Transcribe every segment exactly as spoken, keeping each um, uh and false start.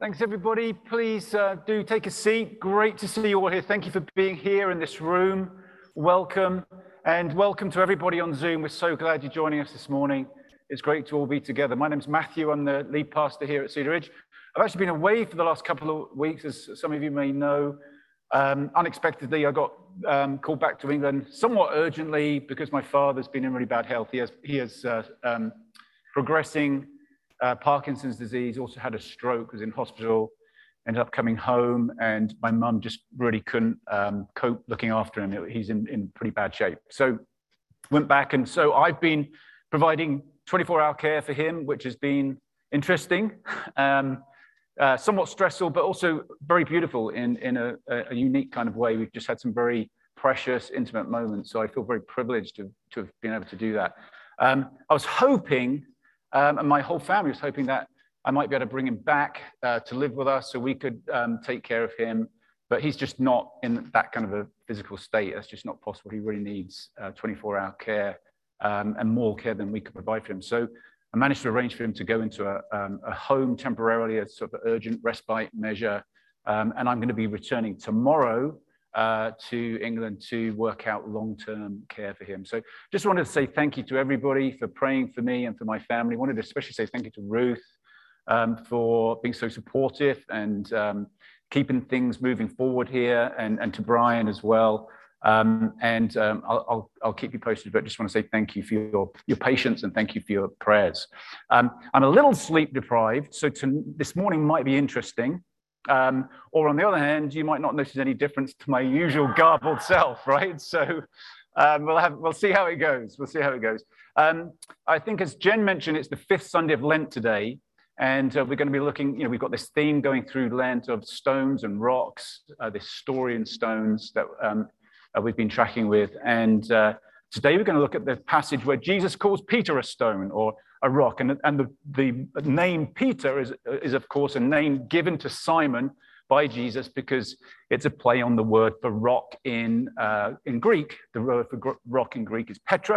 Thanks, everybody. Please uh, do take a seat. Great to see you all here. Thank you for being here in this room. Welcome, and welcome to everybody on Zoom. We're so glad you're joining us this morning. It's great to all be together. My name's Matthew. I'm the lead pastor here at Cedar Ridge. I've actually been away for the last couple of weeks, as some of you may know. Um, unexpectedly, I got um, called back to England somewhat urgently because my father's been in really bad health. He has, he has uh, um, progressing Uh, Parkinson's disease, also had a stroke, was in hospital, ended up coming home, and my mum just really couldn't um, cope looking after him. He's in, in pretty bad shape. So went back, and so I've been providing twenty-four hour care for him, which has been interesting, um, uh, somewhat stressful, but also very beautiful in, in a, a unique kind of way. We've just had some very precious, intimate moments, so I feel very privileged to, to have been able to do that. Um, I was hoping Um, and my whole family was hoping that I might be able to bring him back uh, to live with us so we could um, take care of him. But he's just not in that kind of a physical state. That's just not possible. He really needs uh, twenty-four hour care um, and more care than we could provide for him. So I managed to arrange for him to go into a, um, a home temporarily, a sort of urgent respite measure. Um, and I'm going to be returning tomorrow Uh, to England to work out long-term care for him. So just wanted to say thank you to everybody for praying for me and for my family. Wanted to especially say thank you to Ruth um, for being so supportive and um, keeping things moving forward here, and, and to Brian as well. Um, and um, I'll, I'll, I'll keep you posted, but just want to say thank you for your, your patience and thank you for your prayers. Um, I'm a little sleep deprived, so to, this morning might be interesting. Um, or on the other hand, you might not notice any difference to my usual garbled self, right? So um, we'll have, we'll see how it goes. We'll see how it goes. Um, I think, as Jen mentioned, it's the fifth Sunday of Lent today, and uh, we're going to be looking. You know, we've got this theme going through Lent of stones and rocks. Uh, this story in stones that um, uh, we've been tracking with, and uh, today we're going to look at the passage where Jesus calls Peter a stone or a rock, and, and the, the name Peter is, is, of course, a name given to Simon by Jesus because it's a play on the word for rock in, uh, in Greek. The word for rock in Greek is Petra,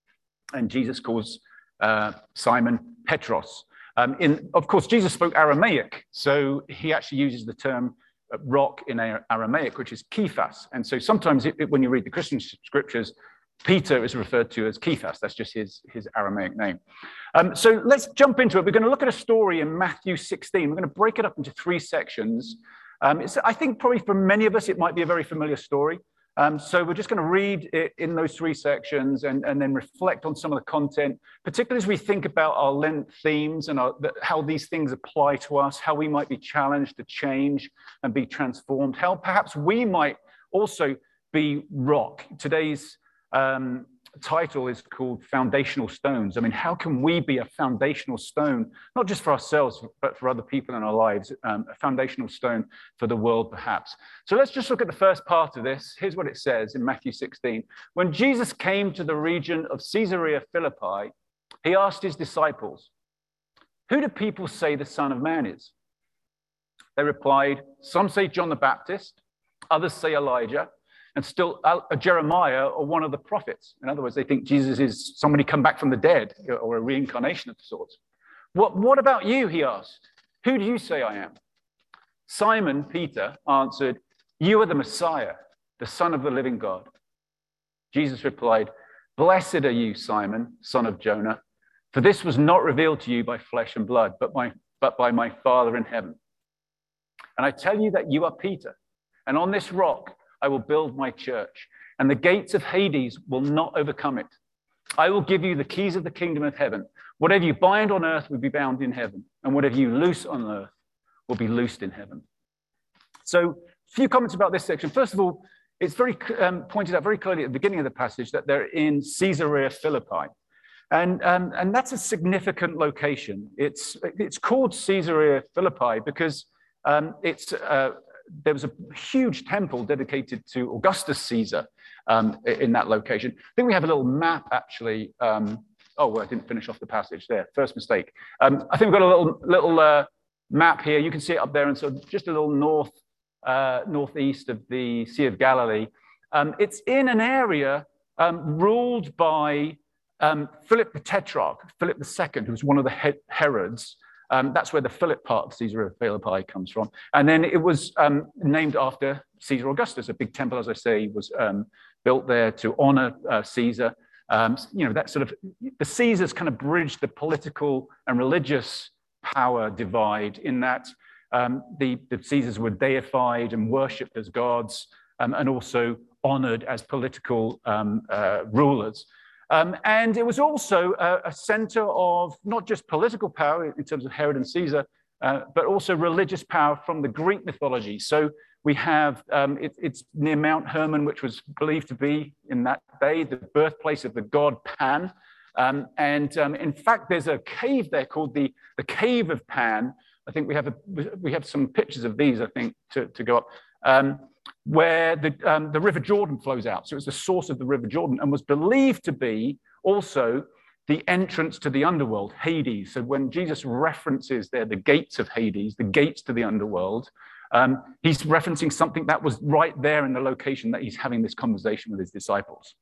and Jesus calls uh, Simon Petros. Um, in, of course, Jesus spoke Aramaic, so he actually uses the term rock in Aramaic, which is Kephas. And so sometimes it, it, when you read the Christian scriptures, Peter is referred to as Kephas. That's just his, his Aramaic name. Um, so let's jump into it. We're going to look at a story in Matthew sixteen. We're going to break it up into three sections. Um, it's, I think probably for many of us, it might be a very familiar story. Um, so we're just going to read it in those three sections and, and then reflect on some of the content, particularly as we think about our Lent themes and our, how these things apply to us, how we might be challenged to change and be transformed, how perhaps we might also be rock. Today's Um, title is called Foundational Stones. I mean, how can we be a foundational stone, not just for ourselves, but for other people in our lives, um, a foundational stone for the world, perhaps. So let's just look at the first part of this. Here's what it says in Matthew sixteen. When Jesus came to the region of Caesarea Philippi, he asked his disciples, "Who do people say the Son of Man is?" They replied, "Some say John the Baptist, others say Elijah, and still uh, Jeremiah or one of the prophets." In other words, they think Jesus is somebody come back from the dead or a reincarnation of sorts. What, what about you, he asked. "Who do you say I am?" Simon Peter answered, "You are the Messiah, the Son of the living God." Jesus replied, "Blessed are you, Simon, son of Jonah, for this was not revealed to you by flesh and blood, but, my, but by my Father in heaven. And I tell you that you are Peter, and on this rock I will build my church, and the gates of Hades will not overcome it. I will give you the keys of the kingdom of heaven. Whatever you bind on earth will be bound in heaven, and whatever you loose on earth will be loosed in heaven." So a few comments about this section. First of all, it's very um, pointed out very clearly at the beginning of the passage that they're in Caesarea Philippi. And, um, and that's a significant location. It's, it's called Caesarea Philippi because um, it's... Uh, there was a huge temple dedicated to Augustus Caesar um, in that location. I think we have a little map, actually. Um, oh, well, I didn't finish off the passage there. First mistake. Um, I think we've got a little, little uh, map here. You can see it up there, and so just a little north, uh, northeast of the Sea of Galilee. Um, it's in an area um, ruled by um, Philip the Tetrarch, Philip the Second, who was one of the Herods, Um, that's where the Philip part of Caesarea Philippi comes from. And then it was um, named after Caesar Augustus. A big temple, as I say, was um, built there to honor uh, Caesar. Um, you know, that sort of, the Caesars kind of bridged the political and religious power divide in that um, the, the Caesars were deified and worshipped as gods um, and also honored as political um, uh, rulers. Um, and it was also a, a center of not just political power in terms of Herod and Caesar, uh, but also religious power from the Greek mythology. So we have, um, it, it's near Mount Hermon, which was believed to be in that day the birthplace of the god Pan. Um, and um, in fact, there's a cave there called the, the Cave of Pan. I think we have, a, we have some pictures of these, I think, to, to go up. Um, where the, um, the River Jordan flows out. So it's the source of the River Jordan and was believed to be also the entrance to the underworld, Hades. So when Jesus references there the gates of Hades, the gates to the underworld, um, he's referencing something that was right there in the location that he's having this conversation with his disciples.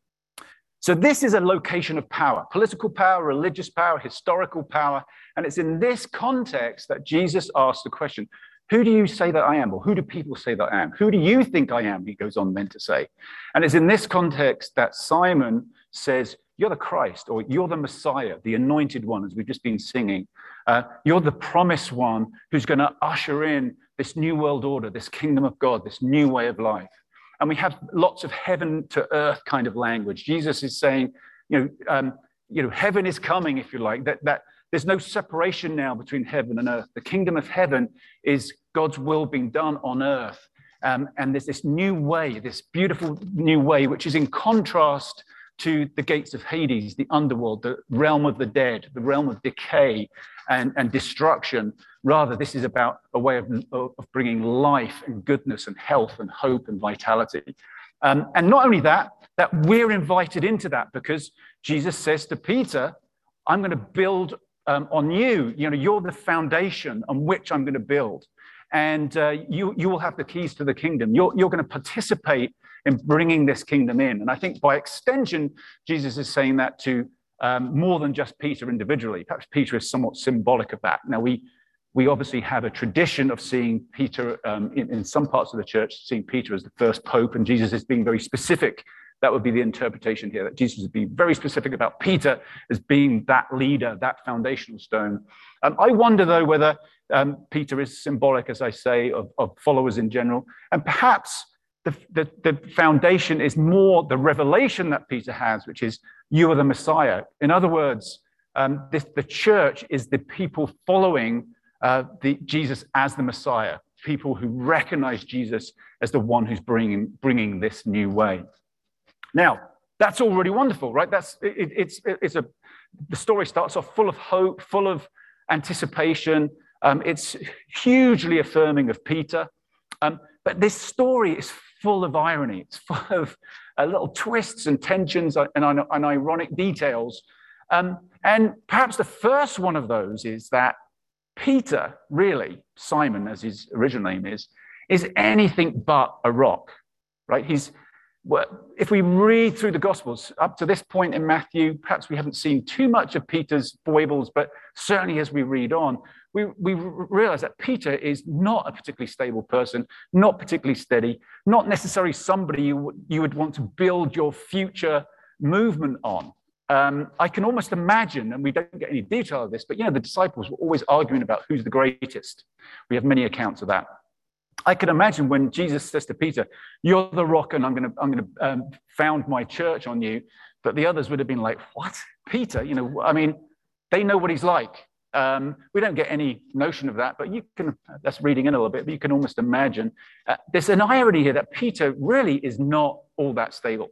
So this is a location of power, political power, religious power, historical power. And it's in this context that Jesus asks the question, who do you say that I am? Or who do people say that I am? Who do you think I am? He goes on then to say. And it's in this context that Simon says, you're the Christ, or you're the Messiah, the anointed one, as we've just been singing. Uh, you're the promised one who's going to usher in this new world order, this kingdom of God, this new way of life. And we have lots of heaven to earth kind of language. Jesus is saying, you know, um, you know, heaven is coming, if you like, that, that there's no separation now between heaven and earth. The kingdom of heaven is God's will being done on earth. Um, and there's this new way, this beautiful new way, which is in contrast to the gates of Hades, the underworld, the realm of the dead, the realm of decay and, and destruction. Rather, this is about a way of, of bringing life and goodness and health and hope and vitality. Um, and not only that, that we're invited into that because Jesus says to Peter, I'm going to build um, on you. You know, you're the foundation on which I'm going to build. And uh, you, you will have the keys to the kingdom. You're, you're going to participate in bringing this kingdom in. And I think by extension, Jesus is saying that to um, more than just Peter individually. Perhaps Peter is somewhat symbolic of that. Now, we, we obviously have a tradition of seeing Peter, um, in, in some parts of the church, seeing Peter as the first pope, and Jesus is being very specific. That would be the interpretation here, that Jesus is being very specific about Peter as being that leader, that foundational stone. Um, I wonder, though, whether um, Peter is symbolic, as I say, of, of followers in general. And perhaps the, the, the foundation is more the revelation that Peter has, which is, you are the Messiah. In other words, um, this, the church is the people following uh, the, Jesus as the Messiah, people who recognize Jesus as the one who's bringing, bringing this new way. Now, that's all really wonderful, right? That's it, it's it's a the story starts off full of hope, full of anticipation. Um, it's hugely affirming of Peter, um, but this story is full of irony. It's full of uh, little twists and tensions and, and, and ironic details. Um, and perhaps the first one of those is that Peter, really Simon, as his original name is, is anything but a rock, right? He's Well, if we read through the Gospels up to this point in Matthew, perhaps we haven't seen too much of Peter's foibles, but certainly as we read on, we, we realize that Peter is not a particularly stable person, not particularly steady, not necessarily somebody you, you would want to build your future movement on. Um, I can almost imagine, and we don't get any detail of this, but you know, the disciples were always arguing about who's the greatest. We have many accounts of that. I can imagine when Jesus says to Peter, you're the rock and I'm going to I'm going to um, found my church on you, that the others would have been like, what? Peter? You know, I mean, they know what he's like. Um, we don't get any notion of that, but you can, that's reading in a little bit, but you can almost imagine. Uh, there's an irony here that Peter really is not all that stable.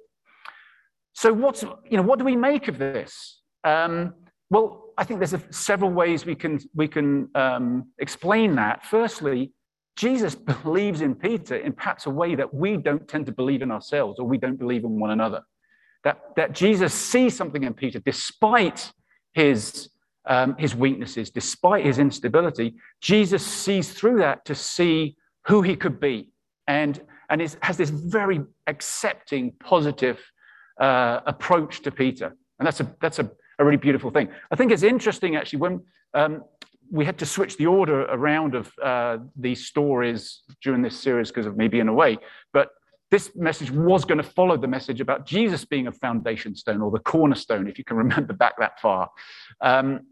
So what's, you know, what do we make of this? Um, well, I think there's a, several ways we can, we can um, explain that. Firstly, Jesus believes in Peter in perhaps a way that we don't tend to believe in ourselves, or we don't believe in one another. That, that Jesus sees something in Peter despite his, um, his weaknesses, despite his instability. Jesus sees through that to see who he could be, and, and is, has this very accepting, positive uh, approach to Peter. And that's, a, that's a, a really beautiful thing. I think it's interesting, actually, when... Um, we had to switch the order around of uh, these stories during this series because of me being away. But this message was going to follow the message about Jesus being a foundation stone, or the cornerstone, if you can remember back that far. Um,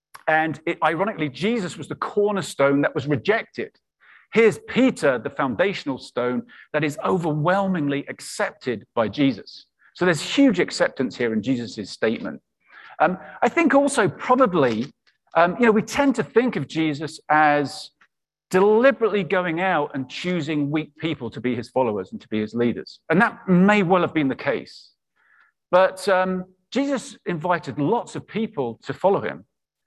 and it, ironically, Jesus was the cornerstone that was rejected. Here's Peter, the foundational stone that is overwhelmingly accepted by Jesus. So there's huge acceptance here in Jesus' statement. Um, I think also probably, um, you know, we tend to think of Jesus as deliberately going out and choosing weak people to be his followers and to be his leaders. And that may well have been the case. But um, Jesus invited lots of people to follow him.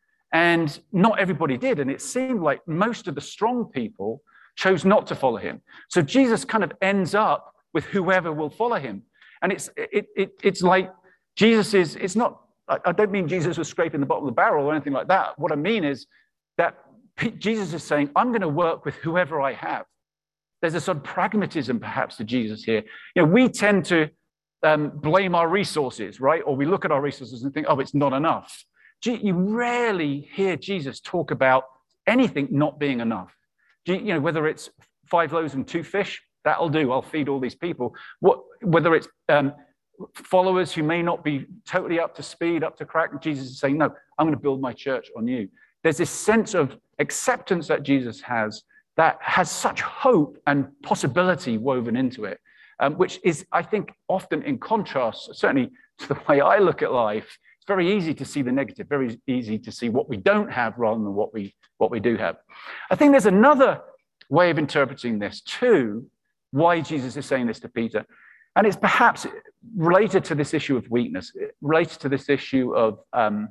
And not everybody did. And it seemed like most of the strong people chose not to follow him. So Jesus kind of ends up with whoever will follow him. And it's it, it it's like Jesus is, it's not, I don't mean Jesus was scraping the bottom of the barrel or anything like that. What I mean is that Jesus is saying, I'm going to work with whoever I have. There's a sort of pragmatism perhaps to Jesus here. You know, we tend to um, blame our resources, right? Or we look at our resources and think, oh, it's not enough. You rarely hear Jesus talk about anything not being enough. You know, whether it's five loaves and two fish, that'll do. I'll feed all these people. What, whether it's um, followers who may not be totally up to speed, up to crack, Jesus is saying, no, I'm going to build my church on you. There's this sense of acceptance that Jesus has that has such hope and possibility woven into it, um, which is, I think, often in contrast, certainly to the way I look at life. It's very easy to see the negative, very easy to see what we don't have rather than what we what we do have. I think there's another way of interpreting this too, why Jesus is saying this to Peter. And it's perhaps related to this issue of weakness, related to this issue of um,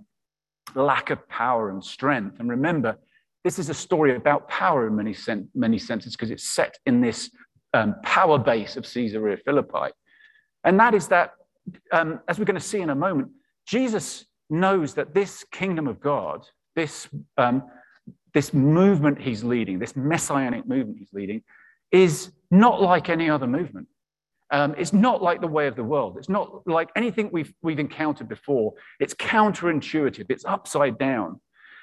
lack of power and strength. And remember, this is a story about power in many, sen- many senses because it's set in this um, power base of Caesarea Philippi. And that is that, um, as we're going to see in a moment, Jesus knows that this kingdom of God, this, um, this movement he's leading, this messianic movement he's leading, is not like any other movement. Um, it's not like the way of the world. It's not like anything we've, we've encountered before. It's counterintuitive. It's upside down.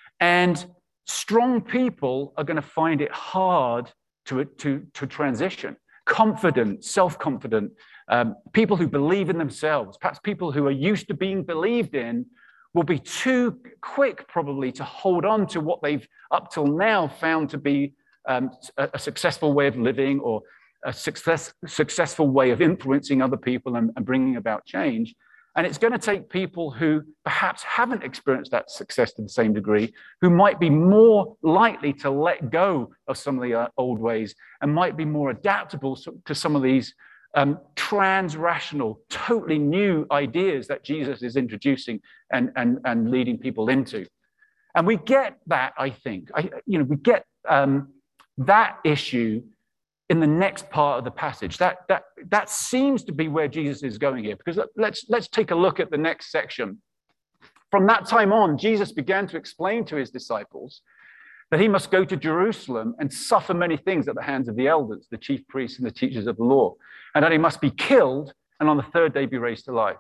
And strong people are going to find it hard to, to, to transition. Confident, self-confident, um, people who believe in themselves, perhaps people who are used to being believed in, will be too quick probably to hold on to what they've up till now found to be um, a, a successful way of living or a success, successful way of influencing other people and, and bringing about change. And it's going to take people who perhaps haven't experienced that success to the same degree, who might be more likely to let go of some of the uh, old ways and might be more adaptable to some of these um, trans-rational, totally new ideas that Jesus is introducing and, and, and leading people into. And we get that, I think, I, you know, we get um, that issue in the next part of the passage. That, that, that seems to be where Jesus is going here, because let's, let's take a look at the next section. From that time on, Jesus began to explain to his disciples that he must go to Jerusalem and suffer many things at the hands of the elders, the chief priests, and the teachers of the law, and that he must be killed and on the third day be raised to life.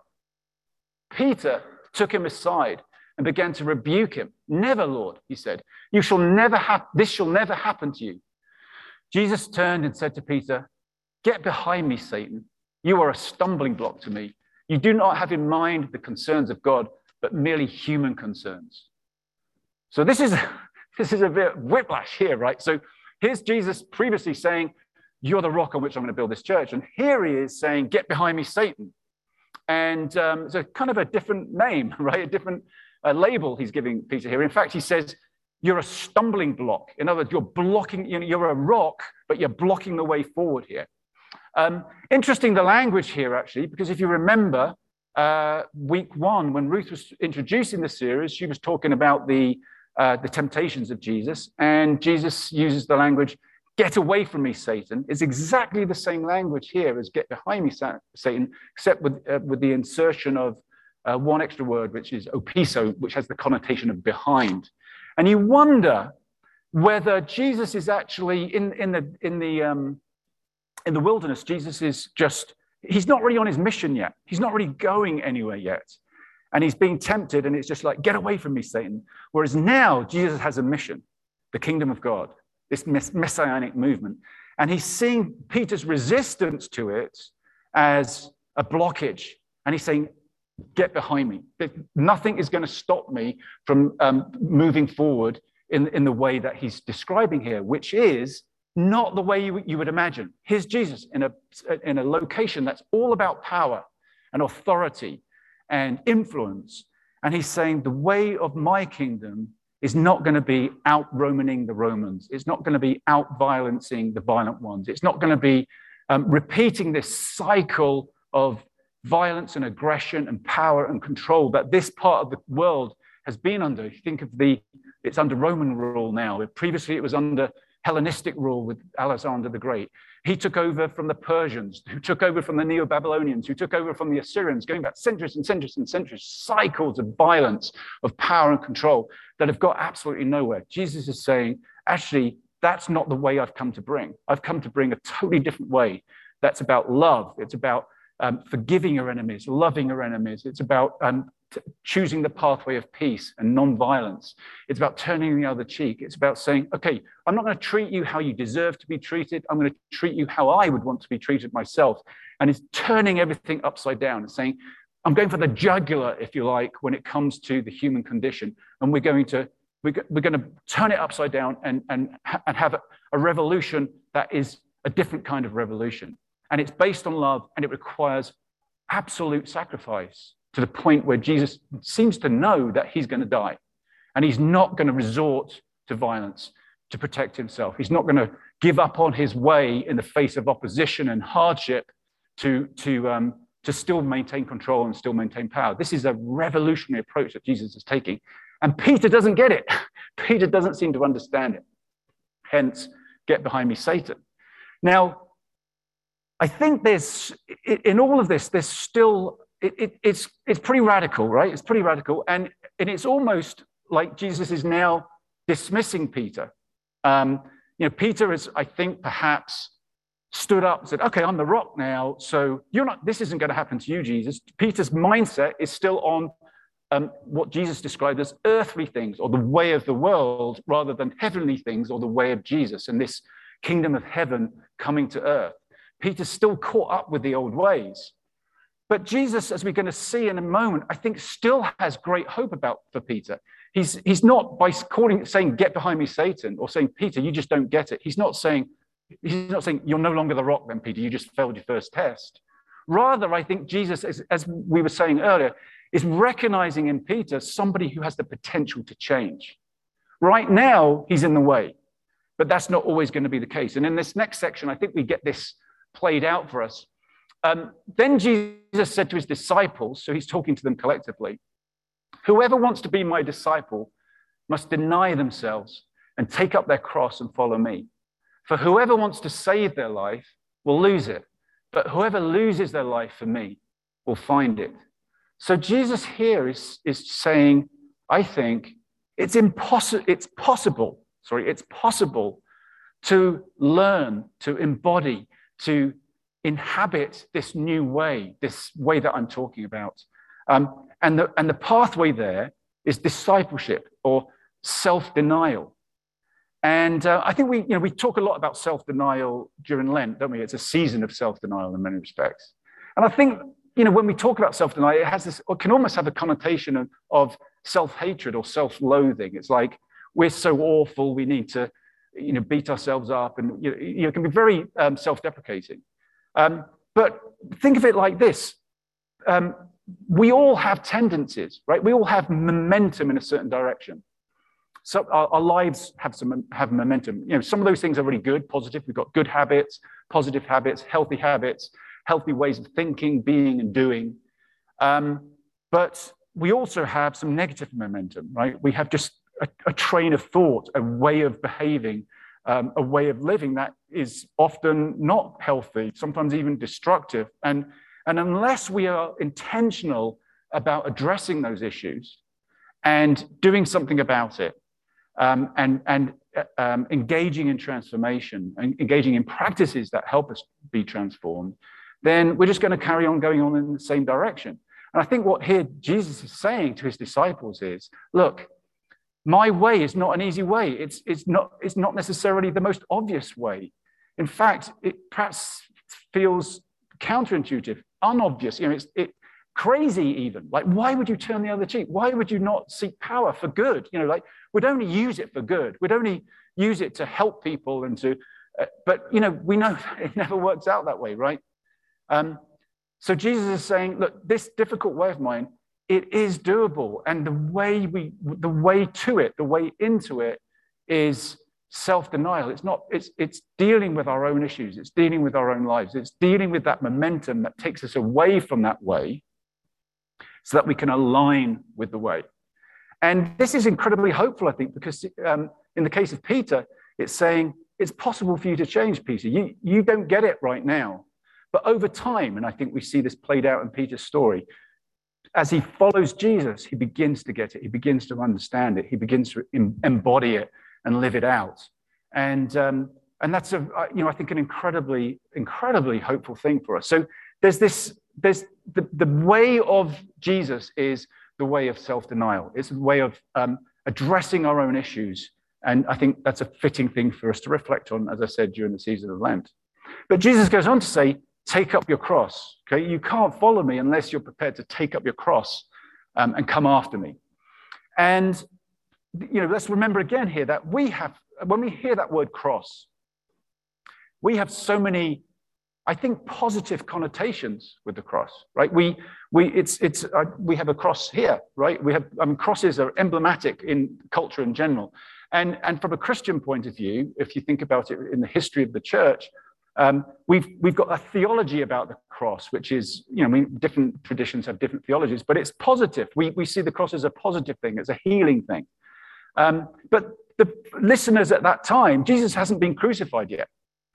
Peter took him aside and began to rebuke him. Never, Lord, he said, you shall never have, this shall never happen to you. Jesus turned and said to Peter, get behind me, Satan. You are a stumbling block to me. You do not have in mind the concerns of God, but merely human concerns. So this is, this is a bit of whiplash here, right? So here's Jesus previously saying, you're the rock on which I'm going to build this church. And here he is saying, get behind me, Satan. And um, it's a kind of a different name, right? A different uh, label he's giving Peter here. In fact, he says, you're a stumbling block. In other words, you're blocking, you know, you're a rock, but you're blocking the way forward here. Um, interesting, the language here, actually, because if you remember, uh, week one, when Ruth was introducing the series, she was talking about the, uh, the temptations of Jesus, and Jesus uses the language, get away from me, Satan. It's exactly the same language here as get behind me, Satan, except with, uh, with the insertion of uh, one extra word, which is opiso, which has the connotation of behind. And you wonder whether Jesus is actually in, in the in the um, in the wilderness. Jesus is just, he's not really on his mission yet. He's not really going anywhere yet. And he's being tempted, and it's just like, get away from me, Satan. Whereas now Jesus has a mission, the kingdom of God, this messianic movement. And he's seeing Peter's resistance to it as a blockage. And he's saying, get behind me. Nothing is going to stop me from um, moving forward in, in the way that he's describing here, which is not the way you, you would imagine. Here's Jesus in a, in a location that's all about power and authority and influence. And he's saying the way of my kingdom is not going to be out-Romaning the Romans. It's not going to be out-violencing the violent ones. It's not going to be um, repeating this cycle of violence and aggression and power and control that this part of the world has been under. If you think of the, it's under Roman rule now. Previously, it was under Hellenistic rule with Alexander the Great. He took over from the Persians, who took over from the Neo-Babylonians, who took over from the Assyrians, going back centuries and centuries and centuries, cycles of violence, of power and control that have got absolutely nowhere. Jesus is saying, actually, that's not the way I've come to bring. I've come to bring a totally different way. That's about love. It's about um, forgiving your enemies, loving your enemies. It's about um, t- choosing the pathway of peace and non-violence. It's about turning the other cheek. It's about saying, okay, I'm not going to treat you how you deserve to be treated. I'm going to treat you how I would want to be treated myself. And it's turning everything upside down and saying, I'm going for the jugular, if you like, when it comes to the human condition. And we're going to we're, we're going to turn it upside down and, and, and have a, a revolution that is a different kind of revolution. And it's based on love, and it requires absolute sacrifice to the point where Jesus seems to know that he's going to die. And he's not going to resort to violence to protect himself. He's not going to give up on his way in the face of opposition and hardship to, to, um, to still maintain control and still maintain power. This is a revolutionary approach that Jesus is taking. And Peter doesn't get it. Peter doesn't seem to understand it. Hence, get behind me, Satan. Now, I think there's, in all of this, there's still, it, it, it's, it's pretty radical, right? It's pretty radical. And, and it's almost like Jesus is now dismissing Peter. Um, you know, Peter is, I think, perhaps stood up and said, okay, I'm the rock now, so you're not, this isn't going to happen to you, Jesus. Peter's mindset is still on um, what Jesus described as earthly things, or the way of the world, rather than heavenly things, or the way of Jesus, and this kingdom of heaven coming to earth. Peter's still caught up with the old ways. But Jesus, as we're going to see in a moment, I think still has great hope about for Peter. He's, he's not by calling, saying, get behind me, Satan, or saying, Peter, you just don't get it. He's not saying, he's not saying, you're no longer the rock then, Peter, you just failed your first test. Rather, I think Jesus, as, as we were saying earlier, is recognizing in Peter somebody who has the potential to change. Right now, he's in the way, but that's not always going to be the case. And in this next section, I think we get this played out for us. Um, then Jesus said to his disciples, so he's talking to them collectively, whoever wants to be my disciple must deny themselves and take up their cross and follow me. For whoever wants to save their life will lose it, but whoever loses their life for me will find it. So Jesus here is, is saying, I think it's impossible, it's possible, sorry, it's possible to learn, to embody, to inhabit this new way, this way that I'm talking about. Um, and, the, and the pathway there is discipleship or self-denial. And uh, I think we, you know, we talk a lot about self-denial during Lent, don't we? It's a season of self-denial in many respects. And I think, you know, when we talk about self-denial, it has this, it can almost have a connotation of, of self-hatred or self-loathing. It's like, we're so awful, we need to, you know, beat ourselves up, and you know, you know, it can be very um, self-deprecating. Um, but think of it like this. Um, we all have tendencies, right? We all have momentum in a certain direction. So our, our lives have some have momentum. You know, some of those things are really good, positive. We've got good habits, positive habits, healthy habits, healthy ways of thinking, being, and doing. Um, but we also have some negative momentum, right? We have just a, a train of thought, a way of behaving, um, a way of living that is often not healthy, sometimes even destructive. And, and unless we are intentional about addressing those issues and doing something about it, um, and, and um, engaging in transformation, and engaging in practices that help us be transformed, then we're just going to carry on going on in the same direction. And I think what here Jesus is saying to his disciples is, look, my way is not an easy way. It's, it's, not, it's not necessarily the most obvious way. In fact, it perhaps feels counterintuitive, unobvious, you know, it's it, crazy even. Like, why would you turn the other cheek? Why would you not seek power for good? You know, like, we'd only use it for good. We'd only use it to help people and to, uh, but, you know, we know it never works out that way, right? Um, so Jesus is saying, look, this difficult way of mine, it is doable. And the way we, the way to it, the way into it is self-denial. It's not, it's, it's dealing with our own issues. It's dealing with our own lives. It's dealing with that momentum that takes us away from that way so that we can align with the way. And this is incredibly hopeful, I think, because um, in the case of Peter, it's saying it's possible for you to change, Peter. You, you don't get it right now. But over time, and I think we see this played out in Peter's story, as he follows Jesus, he begins to get it. He begins to understand it. He begins to embody it and live it out. And, um, and that's, a, you know, I think an incredibly, incredibly hopeful thing for us. So there's this, there's the, the way of Jesus is the way of self-denial. It's a way of um, addressing our own issues. And I think that's a fitting thing for us to reflect on, as I said, during the season of Lent. But Jesus goes on to say, take up your cross. Okay, you can't follow me unless you're prepared to take up your cross um, and come after me. And you know, let's remember again here that we have, when we hear that word cross, we have so many, I think, positive connotations with the cross, right? We we it's it's uh, we have a cross here, right? We have I mean, crosses are emblematic in culture in general, and and from a Christian point of view, if you think about it in the history of the church. Um, we've, we've got a theology about the cross, which is, you know, I mean, different traditions have different theologies, but it's positive. We, we see the cross as a positive thing, as a healing thing. Um, but the listeners at that time, Jesus hasn't been crucified yet.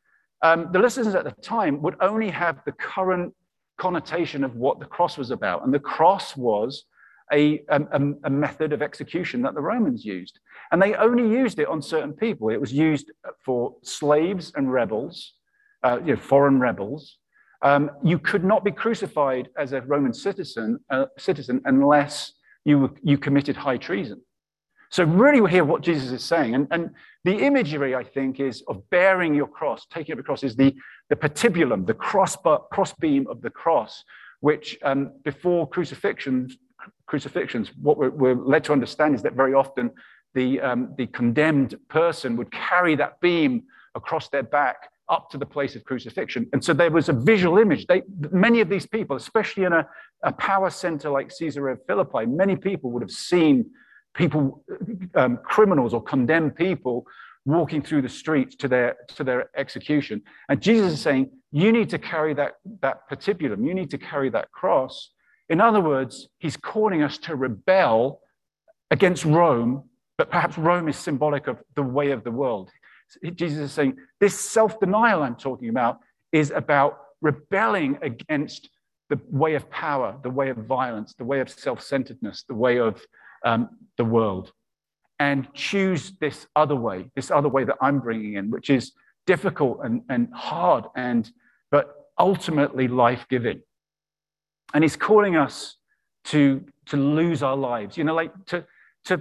Um, the listeners at the time would only have the current connotation of what the cross was about. And the cross was a, a, a method of execution that the Romans used. And they only used it on certain people. It was used for slaves and rebels. Uh, you know, foreign rebels. Um, you could not be crucified as a Roman citizen, uh, citizen unless you, you committed high treason. So really we hear what Jesus is saying. And, and the imagery, I think, is of bearing your cross, taking up the cross, is the, the patibulum, the cross, cross beam of the cross, which um, before crucifixions, crucifixions, what we're, we're led to understand is that very often the, um, the condemned person would carry that beam across their back up to the place of crucifixion. And so there was a visual image. They, many of these people, especially in a, a power center like Caesarea Philippi, many people would have seen people, um, criminals or condemned people walking through the streets to their, to their execution. And Jesus is saying, you need to carry that, that patibulum, you need to carry that cross. In other words, he's calling us to rebel against Rome, but perhaps Rome is symbolic of the way of the world. Jesus is saying, this self-denial I'm talking about is about rebelling against the way of power, the way of violence, the way of self-centeredness, the way of um, the world, and choose this other way, this other way that I'm bringing in, which is difficult and, and hard, and but ultimately life-giving. And he's calling us to, to lose our lives, you know, like to, to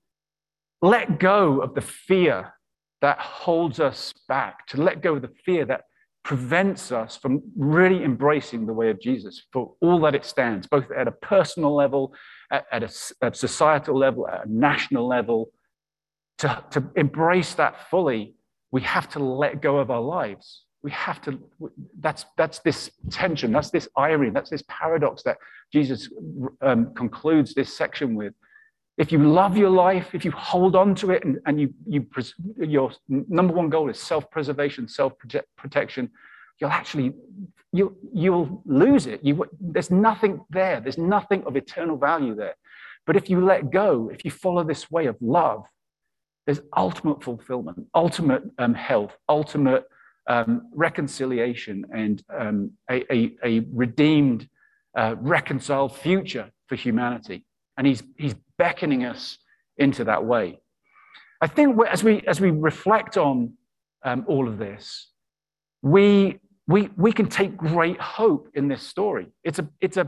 let go of the fear that holds us back, to let go of the fear that prevents us from really embracing the way of Jesus for all that it stands, both at a personal level, at, at a, a societal level, at a national level. To, to embrace that fully, we have to let go of our lives. We have to, that's, that's this tension, that's this irony, that's this paradox that Jesus um, concludes this section with. If you love your life, if you hold on to it, and, and you, you, your number one goal is self-preservation, self-protection, you'll actually, you, you'll lose it. You, there's nothing there. There's nothing of eternal value there. But if you let go, if you follow this way of love, there's ultimate fulfillment, ultimate um, health, ultimate um, reconciliation, and um, a, a, a redeemed, uh, reconciled future for humanity. And he's, he's beckoning us into that way. I think as we, as we reflect on um, all of this, we, we, we can take great hope in this story. It's a, it's a,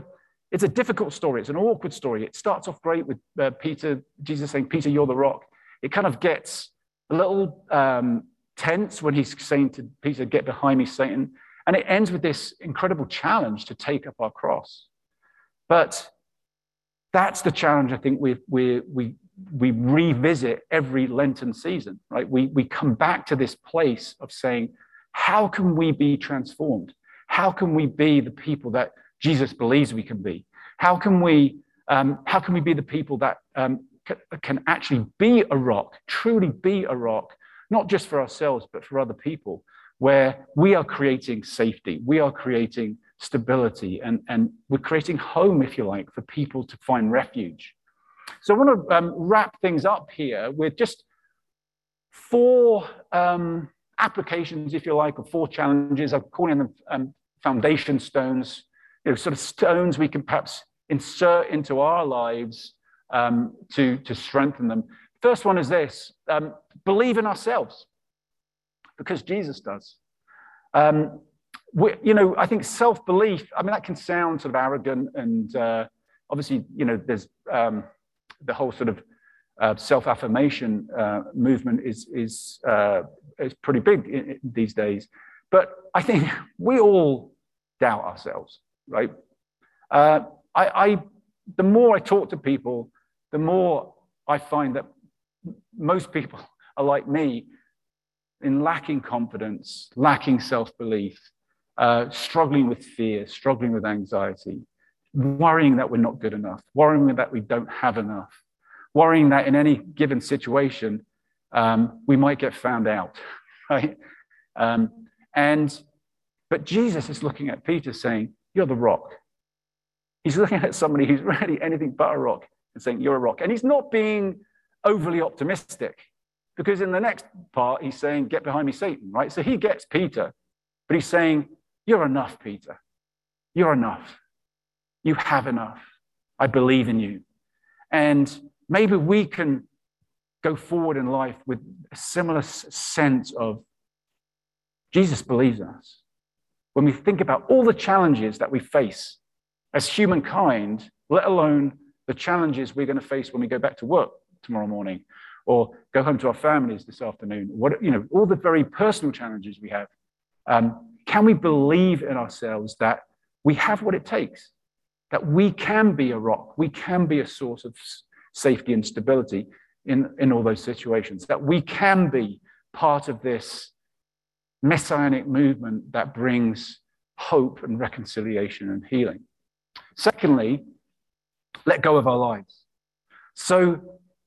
it's a difficult story. It's an awkward story. It starts off great with uh, Peter, Jesus saying, Peter, you're the rock. It kind of gets a little um, tense when he's saying to Peter, get behind me, Satan. And it ends with this incredible challenge to take up our cross. But that's the challenge I think we we we we revisit every Lenten season, right? We we come back to this place of saying, how can we be transformed? How can we be the people that Jesus believes we can be? How can we um, how can we be the people that um, c- can actually be a rock, truly be a rock, not just for ourselves but for other people, where we are creating safety, we are creating stability, and, and we're creating home, if you like, for people to find refuge. So I want to um, wrap things up here with just four um, applications, if you like, or four challenges. I'm calling them um, foundation stones, you know, sort of stones we can perhaps insert into our lives um, to, to strengthen them. First one is this, um, believe in ourselves, because Jesus does. Um, we, you know, I think self-belief, I mean, that can sound sort of arrogant, and uh, obviously, you know, there's um, the whole sort of uh, self-affirmation uh, movement is, is, uh, is pretty big in, in these days. But I think we all doubt ourselves, right? Uh, I, I, the more I talk to people, the more I find that most people are like me, in lacking confidence, lacking self-belief, uh, struggling with fear, struggling with anxiety, worrying that we're not good enough, worrying that we don't have enough, worrying that in any given situation, um, we might get found out, right? Um, and, but Jesus is looking at Peter saying, you're the rock. He's looking at somebody who's really anything but a rock and saying, you're a rock. And he's not being overly optimistic, because in the next part, he's saying, get behind me, Satan, right? So he gets Peter, but he's saying, you're enough, Peter. You're enough. You have enough. I believe in you. And maybe we can go forward in life with a similar sense of Jesus believes in us. When we think about all the challenges that we face as humankind, let alone the challenges we're going to face when we go back to work tomorrow morning, or go home to our families this afternoon, what, you know, all the very personal challenges we have. Um, can we believe in ourselves that we have what it takes, that we can be a rock, we can be a source of safety and stability in, in all those situations, that we can be part of this messianic movement that brings hope and reconciliation and healing? Secondly, let go of our lives. So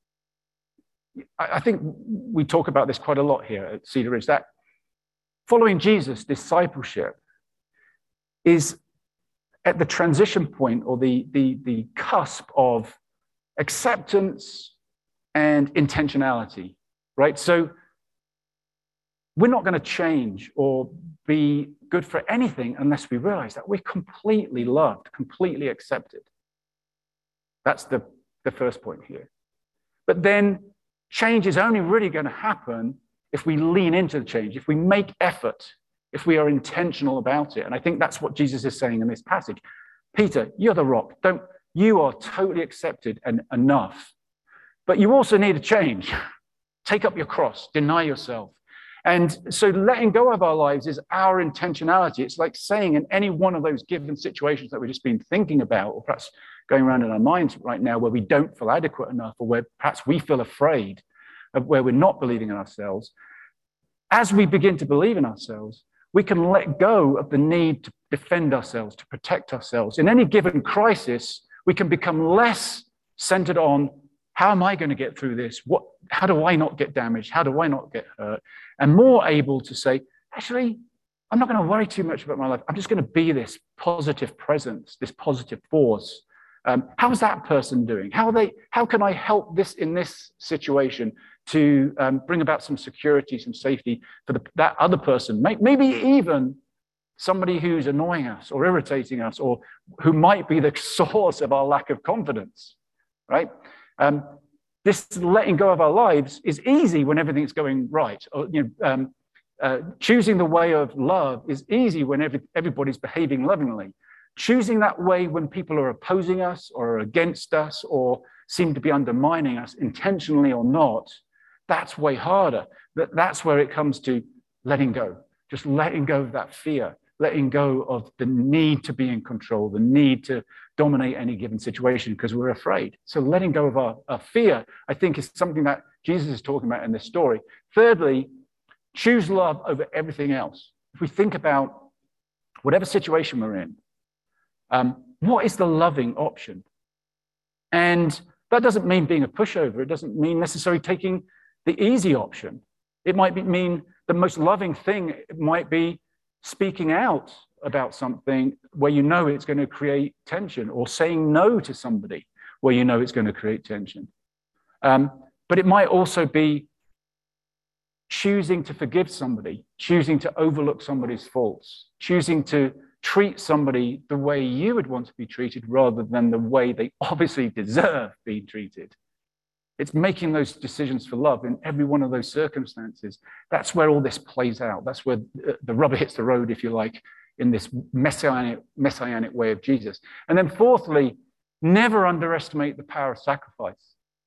I think we talk about this quite a lot here at Cedar Ridge, that following Jesus, discipleship, is at the transition point, or the, the, the cusp of acceptance and intentionality, right? So we're not going to change or be good for anything unless we realize that we're completely loved, completely accepted. That's the, the first point here. But then change is only really going to happen if we lean into the change, if we make effort, if we are intentional about it. And I think that's what Jesus is saying in this passage. Peter, you're the rock. Don't, you are totally accepted and enough. But you also need a change. Take up your cross, deny yourself. And so letting go of our lives is our intentionality. It's like saying in any one of those given situations that we've just been thinking about, or perhaps going around in our minds right now, where we don't feel adequate enough, or where perhaps we feel afraid, of where we're not believing in ourselves. As we begin to believe in ourselves, we can let go of the need to defend ourselves, to protect ourselves. In any given crisis, we can become less centered on, how am I going to get through this? What, how do I not get damaged? How do I not get hurt? And more able to say, actually, I'm not going to worry too much about my life. I'm just going to be this positive presence, this positive force. Um, how's that person doing? How are they? How can I help this in this situation to um, bring about some security, some safety for the, that other person? Maybe even somebody who's annoying us or irritating us, or who might be the source of our lack of confidence, right? Um, this letting go of our lives is easy when everything's going right. Or, you know, um, uh, choosing the way of love is easy when every, everybody's behaving lovingly. Choosing that way when people are opposing us or are against us or seem to be undermining us, intentionally or not, that's way harder. But that's where it comes to letting go, just letting go of that fear, letting go of the need to be in control, the need to dominate any given situation because we're afraid. So letting go of our, our fear, I think, is something that Jesus is talking about in this story. Thirdly, choose love over everything else. If we think about whatever situation we're in, um, what is the loving option? And that doesn't mean being a pushover. It doesn't mean necessarily taking the easy option. It might be, mean the most loving thing might be speaking out about something where you know it's going to create tension, or saying no to somebody where you know it's going to create tension. Um, but it might also be choosing to forgive somebody, choosing to overlook somebody's faults, choosing to treat somebody the way you would want to be treated rather than the way they obviously deserve being treated. It's making those decisions for love in every one of those circumstances. That's where all this plays out. That's where the rubber hits the road, if you like, in this messianic, messianic way of Jesus. And then fourthly, never underestimate the power of sacrifice.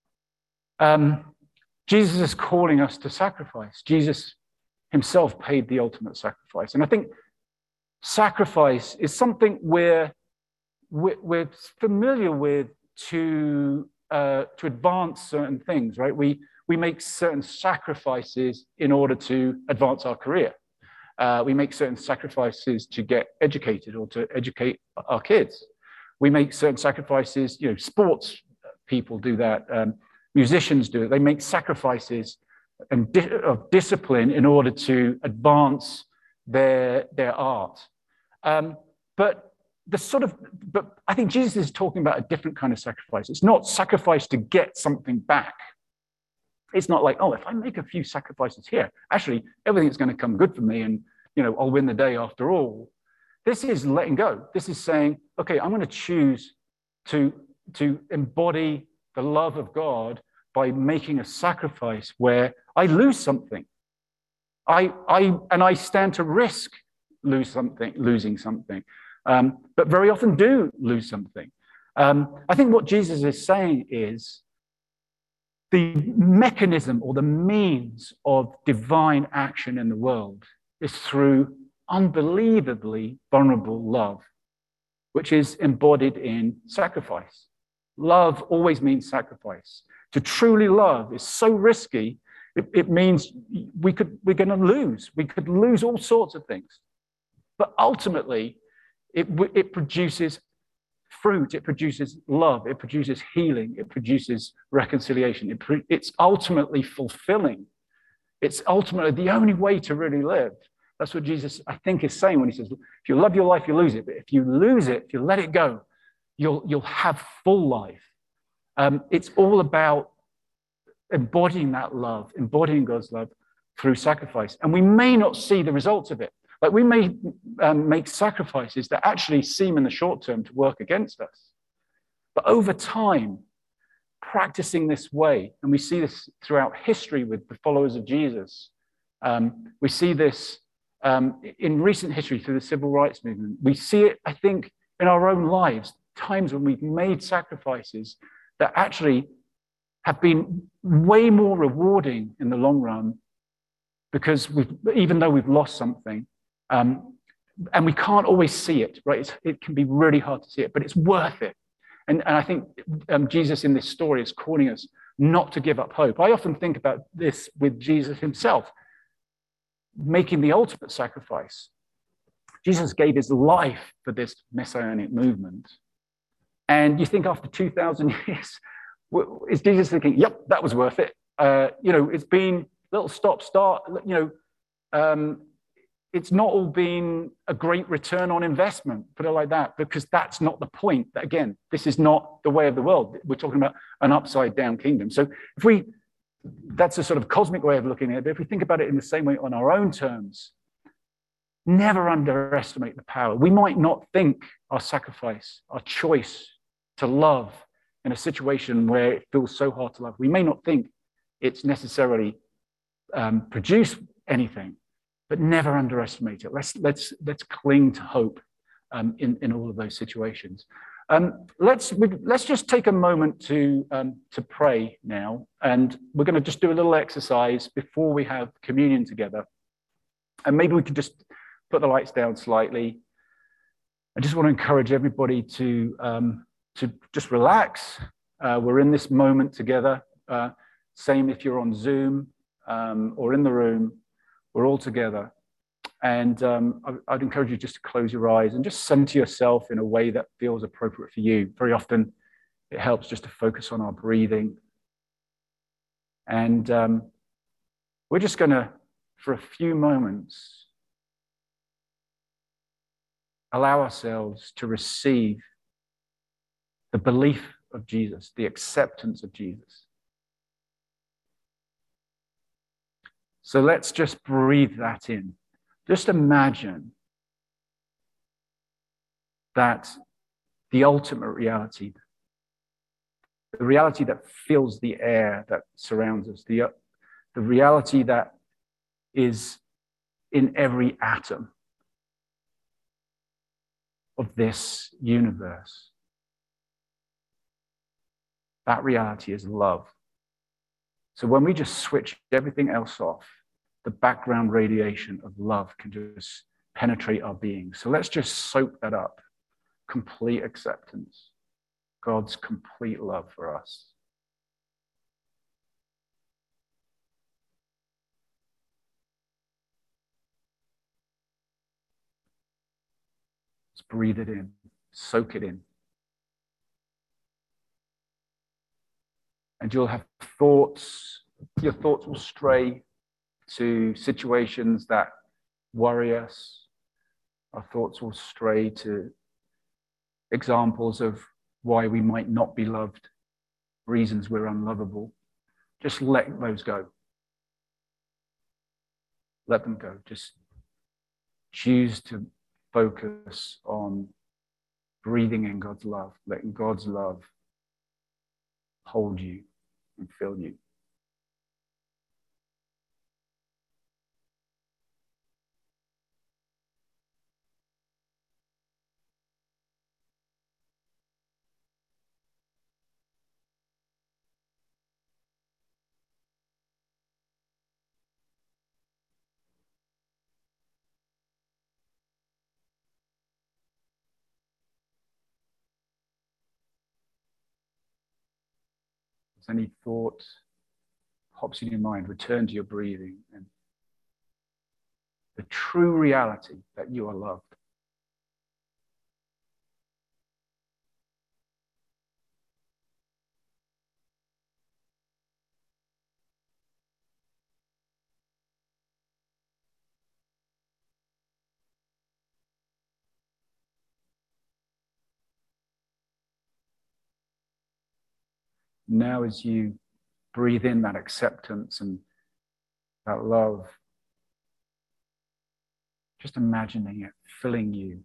Um, Jesus is calling us to sacrifice. Jesus himself paid the ultimate sacrifice. And I think sacrifice is something we're, we're, we're familiar with to, uh, to advance certain things, right? We, we make certain sacrifices in order to advance our career. Uh, we make certain sacrifices to get educated or to educate our kids. We make certain sacrifices, you know, sports people do that, um, musicians do it. They make sacrifices and di- of discipline in order to advance their, their art. Um, but the sort of, but I think Jesus is talking about a different kind of sacrifice. It's not sacrifice to get something back. It's not like, oh, if I make a few sacrifices here, actually everything's going to come good for me and, you know, I'll win the day after all. This is letting go. This is saying, okay, I'm going to choose to, to embody the love of God by making a sacrifice where I lose something. I, I, and I stand to risk lose something, losing something, um, but very often do lose something. Um, I think what Jesus is saying is the mechanism or the means of divine action in the world is through unbelievably vulnerable love, which is embodied in sacrifice. Love always means sacrifice. To truly love is so risky, it, it means we could, we're going to lose. We could lose all sorts of things. But ultimately, it, it produces fruit, it produces love, it produces healing, it produces reconciliation. It, it's ultimately fulfilling. It's ultimately the only way to really live. That's what Jesus, I think, is saying when he says, if you love your life, you lose it. But if you lose it, if you let it go, you'll, you'll have full life. Um, it's all about embodying that love, embodying God's love through sacrifice. And we may not see the results of it. Like we may um, make sacrifices that actually seem in the short term to work against us. But over time, practicing this way, and we see this throughout history with the followers of Jesus, um, we see this um, in recent history through the civil rights movement. We see it, I think, in our own lives, times when we've made sacrifices that actually have been way more rewarding in the long run because we've, even though we've lost something, um, and we can't always see it, right? It's, it can be really hard to see it, but it's worth it. And, and I think um, Jesus in this story is calling us not to give up hope. I often think about this with Jesus himself, making the ultimate sacrifice. Jesus gave his life for this messianic movement. And you think after two thousand years, is Jesus thinking, yep, that was worth it? Uh, you know, it's been little stop, start, you know, um, it's not all been a great return on investment, put it like that, because that's not the point. Again, this is not the way of the world. We're talking about an upside down kingdom. So if we, that's a sort of cosmic way of looking at it, but if we think about it in the same way on our own terms, never underestimate the power. We might not think our sacrifice, our choice to love in a situation where it feels so hard to love, we may not think it's necessarily um, produced anything, but never underestimate it. Let's, let's, let's cling to hope um, in, in all of those situations. Um, let's, let's just take a moment to, um, to pray now. And we're going to just do a little exercise before we have communion together. And maybe we could just put the lights down slightly. I just want to encourage everybody to, um, to just relax. Uh, we're in this moment together. Uh, same if you're on Zoom um, or in the room, we're all together. And um, I, I'd encourage you just to close your eyes and just center yourself in a way that feels appropriate for you. Very often it helps just to focus on our breathing. And um, we're just going to, for a few moments, allow ourselves to receive the belief of Jesus, the acceptance of Jesus. So let's just breathe that in. Just imagine that the ultimate reality, the reality that fills the air that surrounds us, the, the reality that is in every atom of this universe. That reality is love. So when we just switch everything else off, the background radiation of love can just penetrate our being. So let's just soak that up. Complete acceptance. God's complete love for us. Let's breathe it in. Soak it in. And you'll have thoughts. Your thoughts will stray to situations that worry us. Our thoughts will stray to examples of why we might not be loved, reasons we're unlovable. Just let those go. Let them go. Just choose to focus on breathing in God's love, letting God's love hold you and fill you. If any thought pops in your mind, return to your breathing and the true reality that you are loved. Now, as you breathe in that acceptance and that love, just imagining it filling you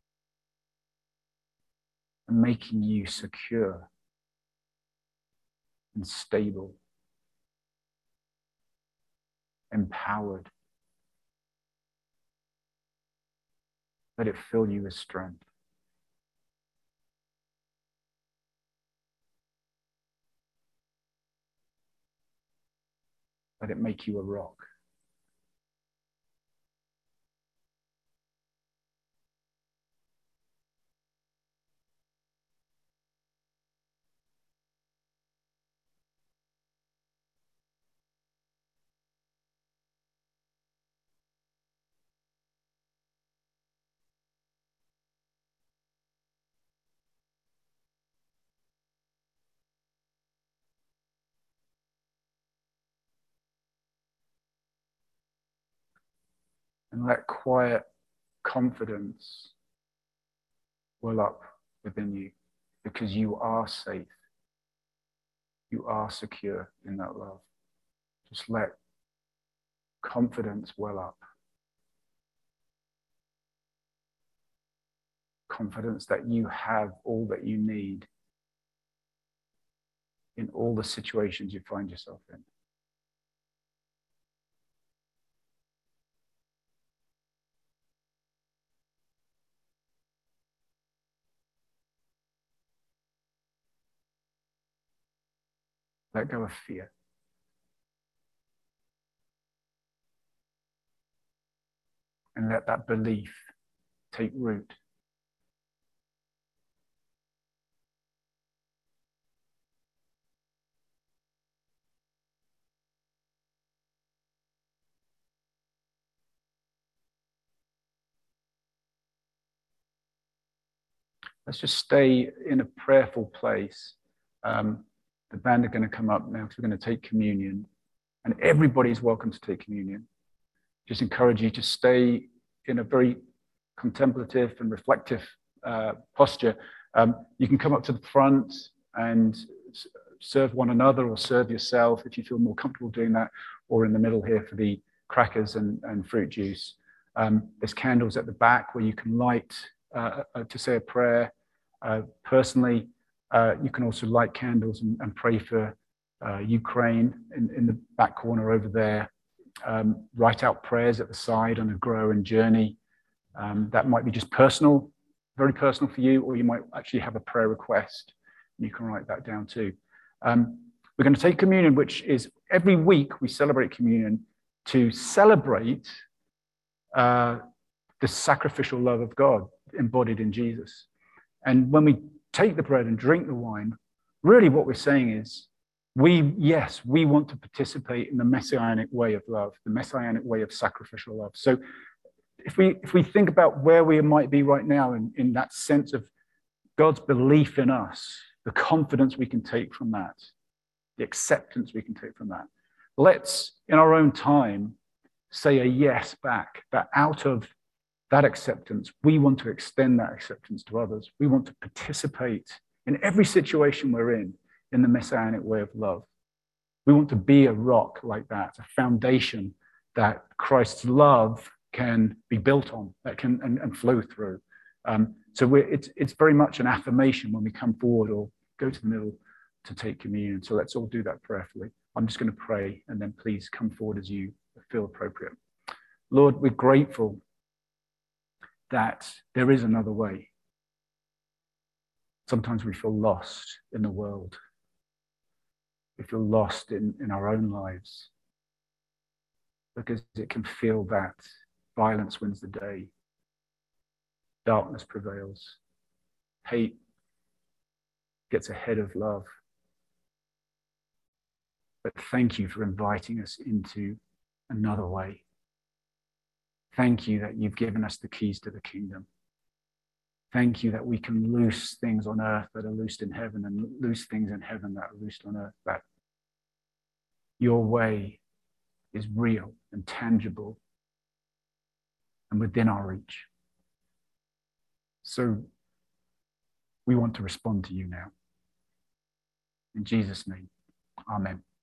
and making you secure and stable, empowered. Let it fill you with strength. Let it make you a rock. And let quiet confidence well up within you because you are safe. You are secure in that love. Just let confidence well up. Confidence that you have all that you need in all the situations you find yourself in. Let go of fear. And let that belief take root. Let's just stay in a prayerful place. Um, the band are going to come up now because we're going to take communion. And everybody's welcome to take communion. Just encourage you to stay in a very contemplative and reflective uh, posture. Um, you can come up to the front and s- serve one another or serve yourself if you feel more comfortable doing that, or in the middle here for the crackers and, and fruit juice. Um, there's candles at the back where you can light uh, uh, to say a prayer. Uh, personally, uh, you can also light candles and, and pray for uh, Ukraine in, in the back corner over there. Um, write out prayers at the side on a grow and journey. Um, that might be just personal, very personal for you, or you might actually have a prayer request. You can write that down too. Um, we're going to take communion, which is every week we celebrate communion to celebrate uh, the sacrificial love of God embodied in Jesus. And when we take the bread and drink the wine, really what we're saying is, we, yes, we want to participate in the messianic way of love, the messianic way of sacrificial love. So if we if we think about where we might be right now in, in that sense of God's belief in us, the confidence we can take from that, the acceptance we can take from that, let's, in our own time, say a yes back, that out of that acceptance, we want to extend that acceptance to others. We want to participate in every situation we're in, in the messianic way of love. We want to be a rock like that, a foundation that Christ's love can be built on, that can and, and flow through. Um, so we're, it's, it's very much an affirmation when we come forward or go to the middle to take communion. So let's all do that prayerfully. I'm just going to pray, and then please come forward as you feel appropriate. Lord, we're grateful that there is another way. Sometimes we feel lost in the world. We feel lost in, in our own lives because it can feel that violence wins the day. Darkness prevails. Hate gets ahead of love. But thank you for inviting us into another way. Thank you that you've given us the keys to the kingdom. Thank you that we can loose things on earth that are loosed in heaven, and loose things in heaven that are loosed on earth. That your way is real and tangible and within our reach. So we want to respond to you now. In Jesus' name, amen.